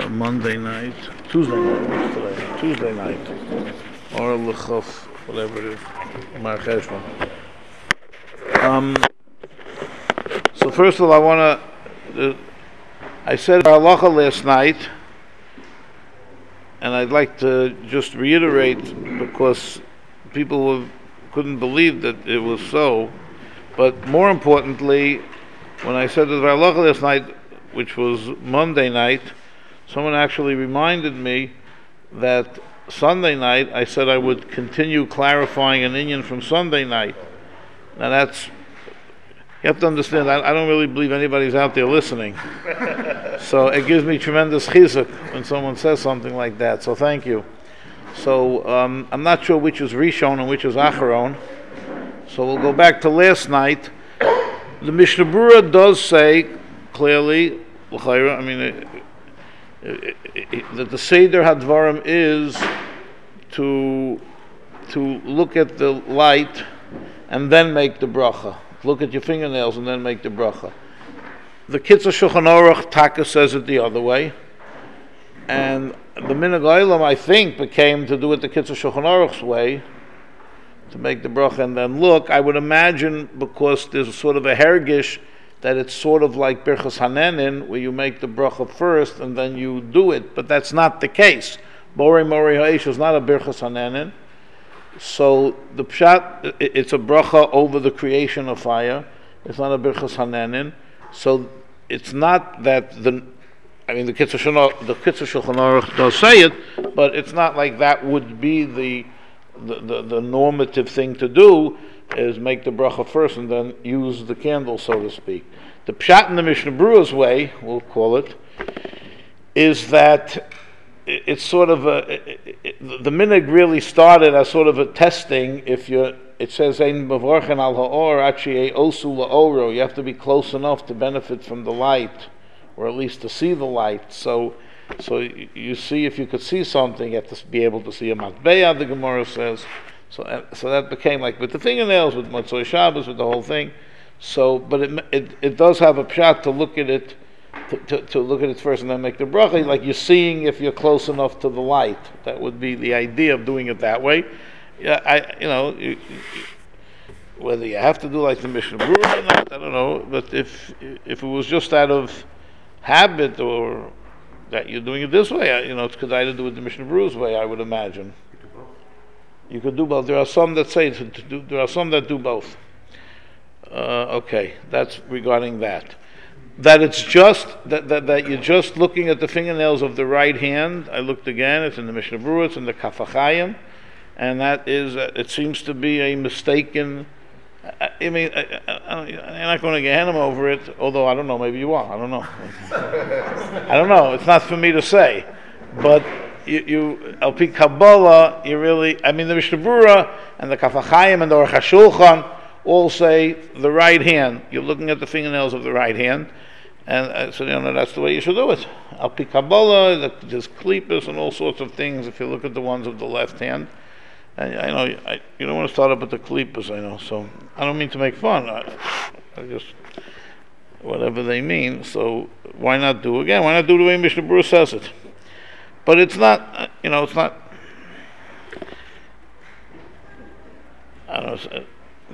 Monday night, Tuesday night, what's today? Tuesday night, or L'chuf, whatever it is, Mar Cheshvan. So first of all, I said halacha last night, and I'd like to just reiterate because people couldn't believe that it was so. But more importantly, when I said the halacha last night, which was Monday night, someone actually reminded me that Sunday night I said I would continue clarifying an inyan from Sunday night. Now that's, you have to understand, I don't really believe anybody's out there listening. So it gives me tremendous chizuk when someone says something like that, so thank you. So I'm not sure which is Rishon and which is Acharon. So we'll go back to last night. The Mishnah Berurah does say clearly, I mean, that the Seder Hadvarim is to look at the light and then make the bracha. Look at your fingernails and then make the bracha. The Kitzur Shulchan Aruch Taka says it the other way, and the Minhag Olam I think became to do it the Kitzur Shulchan Aruch's way, to make the bracha and then look. I would imagine because there's sort of a hergish that it's sort of like Birchas Hanenin, where you make the bracha first and then you do it, but that's not the case. Borei Mori Ha'ish is not a Birchas Hanenin. So the pshat, it's a bracha over the creation of fire. It's not a Birchas Hanenin. So it's not that the Kitzur Shulchan Aruch does say it, but it's not like that would be the normative thing to do, is make the bracha first and then use the candle, so to speak. The pshat in the Mishnah Berurah's way, we'll call it, is that it's sort of the minhag really started as sort of a testing. It says ein mevorchen al ha'or achi osu la'oro. You have to be close enough to benefit from the light, or at least to see the light. So you see, if you could see something, you have to be able to see a matbeya, the Gemara says. So that became like with the fingernails, with Motzei Shabbos, with the whole thing. So, but it does have a pshat to look at it, to look at it first and then make the bracha. Like you're seeing if you're close enough to the light. That would be the idea of doing it that way. Yeah, whether you have to do like the Mishnah Berurah or not, I don't know. But if it was just out of habit or that you're doing it this way, it's kedai to do it the Mishnah Berurah's way, I would imagine. You could do both. There are some that say there are some that do both. Okay, that's regarding that. That it's just that you're just looking at the fingernails of the right hand. I looked again. It's in the Mishnah Berurah. It's in the Kaf HaChaim, and that is. It seems to be a mistaken. I'm not going to get him over it. Although I don't know. Maybe you are. I don't know. I don't know. It's not for me to say, but. You Al Pi Kabbalah, you really, the Mishnah Berurah and the Kaf HaChaim and the Aruch HaShulchan all say the right hand. You're looking at the fingernails of the right hand, and so that's the way you should do it. Al Pi Kabbalah, there's klippas and all sorts of things. If you look at the ones of the left hand, and I know you don't want to start up with the klippas. I know, so I don't mean to make fun. I just whatever they mean. So why not do again? Why not do the way Mishnah Berurah says it? But it's not, it's not, I don't know,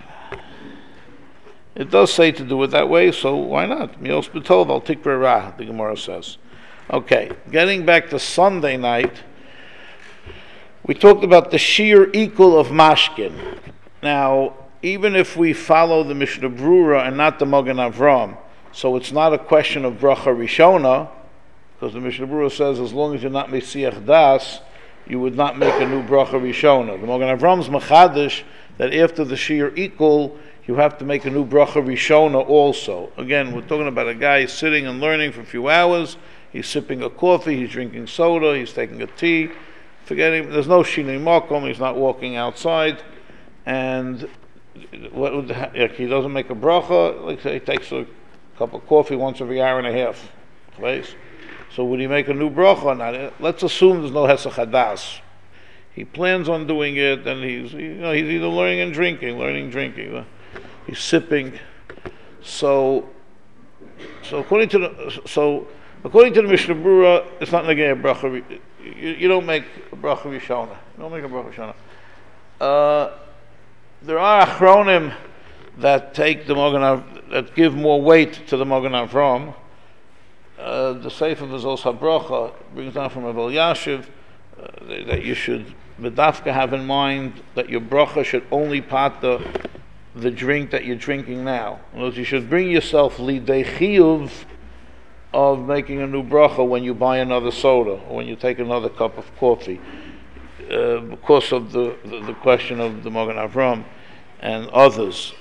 it does say to do it that way, so why not? Mios b'tov al tikra ra, the Gemara says. Okay, getting back to Sunday night, we talked about the sheer equal of mashkin. Now, even if we follow the Mishnah Berurah and not the Magen Avram, so it's not a question of bracha rishona, because the Mishnah Berurah says as long as you're not Mesiach Das, you would not make a new bracha rishona. The Magen Avram's machadish that after the sheer equal, you have to make a new bracha rishona also. Again, we're talking about a guy sitting and learning for a few hours. He's sipping a coffee, he's drinking soda, he's taking a tea. There's no shinui makom, he's not walking outside. And he doesn't make a bracha, like say he takes a cup of coffee once every hour and a half. Please. So would he make a new bracha or not? Let's assume there's no hesach hadas. He plans on doing it, and he's either learning and drinking. He's sipping. So according to According to the Mishnah Brura, it's not negay a bracha. You don't make a bracha rishona. You don't make a bracha rishona. There are achronim that take the that give more weight to the Magen Avram. The Sefer V'zos HaBracha brings down from Rav Elyashiv that you should bedafka have in mind that your bracha should only part the drink that you're drinking now. In other words, you should bring yourself lidei chiyuv of making a new bracha when you buy another soda or when you take another cup of coffee, because of the question of the Magen Avram and others.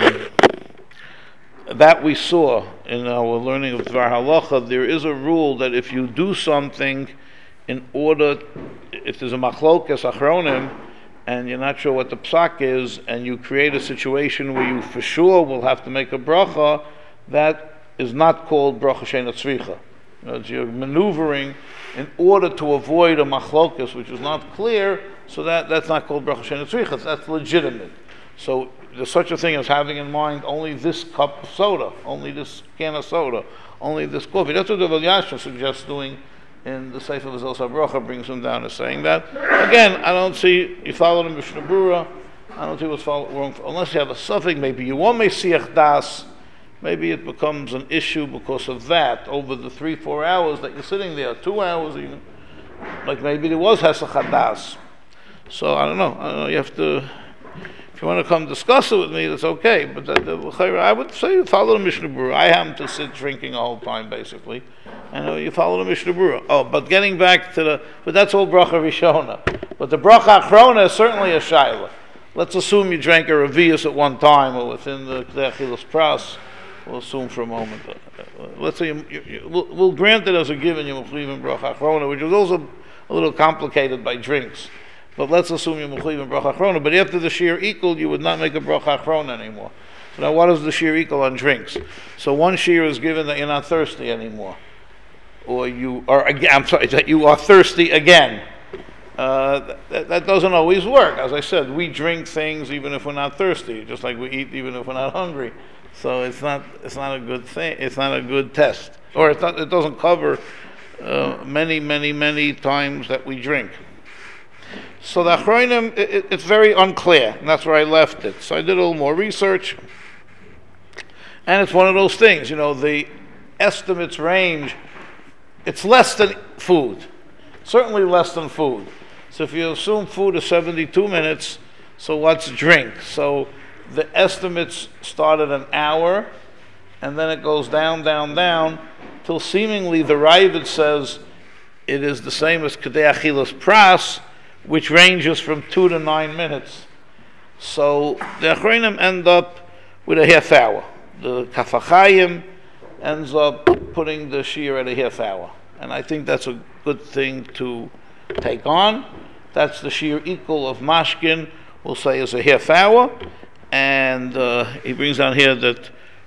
That we saw in our learning of Dvar Halacha. There is a rule that if you do something if there's a machlokas achronim and you're not sure what the psak is, and you create a situation where you for sure will have to make a bracha, that is not called bracha sheina tzricha. You're maneuvering in order to avoid a machlokas which is not clear, so that's not called bracha sheina tzricha. That's legitimate. So there's such a thing as having in mind only this cup of soda, only this can of soda, only this coffee. That's what the Rav Elyashiv suggests doing in the Sefer V'zos HaBracha, brings him down as saying that. Again, I don't see, you follow the Mishnah Brura, I don't see what's wrong, unless you have a suffix, maybe you want Mesiach Das, maybe it becomes an issue because of that, over the 3-4 hours that you're sitting there, 2 hours even, like maybe there was Hesach HaDas. So I don't know, you have to, if you want to come discuss it with me, that's okay, but I would say follow the Mishnah Brura. I happen to sit drinking all the time, basically, and you follow the Mishnah Brura. Oh, but getting back to but that's all bracha rishona. But the bracha achrona is certainly a shaila. Let's assume you drank a revius at one time, or within the Achilas Pras. We'll assume for a moment. Let's say we'll grant it as a given, you believe in bracha achrona, which is also a little complicated by drinks. But let's assume you're mechuyev in bracha achrona. But after the shir equal, you would not make a bracha achrona anymore. So now, what is the shir equal on drinks? So one shir is given that you're not thirsty anymore, or you are again. I'm sorry, that you are thirsty again. That doesn't always work. As I said, we drink things even if we're not thirsty, just like we eat even if we're not hungry. So it's not a good thing. It's not a good test, or it doesn't cover many times that we drink. So the Achronim, it's very unclear, and that's where I left it. So I did a little more research, and it's one of those things, the estimates range, it's less than food, certainly less than food. So if you assume food is 72 minutes, so what's drink? So the estimates start at an hour, and then it goes down, till seemingly the Ravid says it is the same as Kedei Achilas Pras, which ranges from 2 to 9 minutes. So the Achronim end up with a half hour. The Kaf HaChaim ends up putting the shir at a half hour. And I think that's a good thing to take on. That's the shir equal of Mashkin, we'll say, is a half hour. And he brings down here that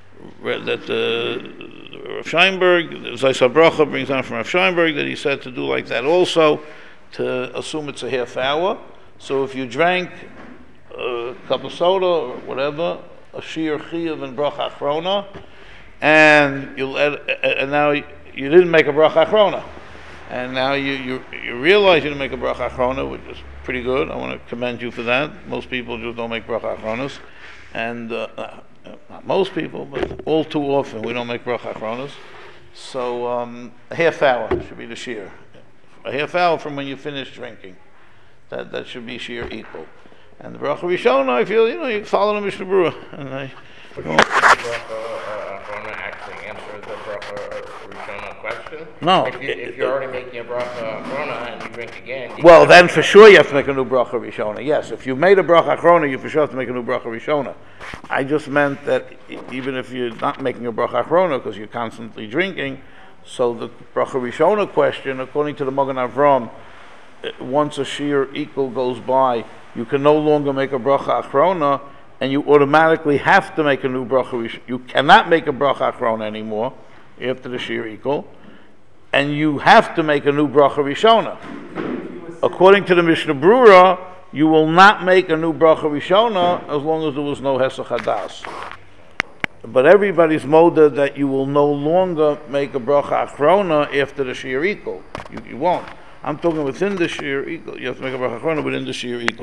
Rav Scheinberg, Zayis HaBracha brings down from Rav Scheinberg that he said to do like that also, to assume it's a half hour. So if you drank a cup of soda or whatever, a shir chiyuv and bracha achrona, and now you didn't make a bracha achrona, and now you realize you didn't make a bracha achrona, which is pretty good. I want to commend you for that. Most people just don't make bracha achronas, and not most people, but all too often we don't make bracha achronas. So a half hour should be the shir. A half hour from when you finish drinking. That should be shir equal. And the bracha rishona, I feel, you follow the Mishnah Brura. And Would the bracha achrona actually answer the bracha rishona question? No. If you're already making a bracha achrona and you drink again... Well, then for sure you have to make a new bracha rishona. Yes, if you made a bracha achrona, you for sure have to make a new bracha rishona. I just meant that even if you're not making a bracha achrona because you're constantly drinking, so the bracha rishona question, according to the Magen Avram, once a shir equal goes by, you can no longer make a bracha achrona, and you automatically have to make a new bracha rishona. You cannot make a bracha achrona anymore after the shir equal, and you have to make a new bracha rishona. According to the Mishnah Brura, you will not make a new bracha rishona as long as there was no hesach hadas. but everybody's moda that you will no longer make a bracha achrona after the shir equal. You won't. I'm talking within the shir equal. You have to make a bracha achrona within the shir equal.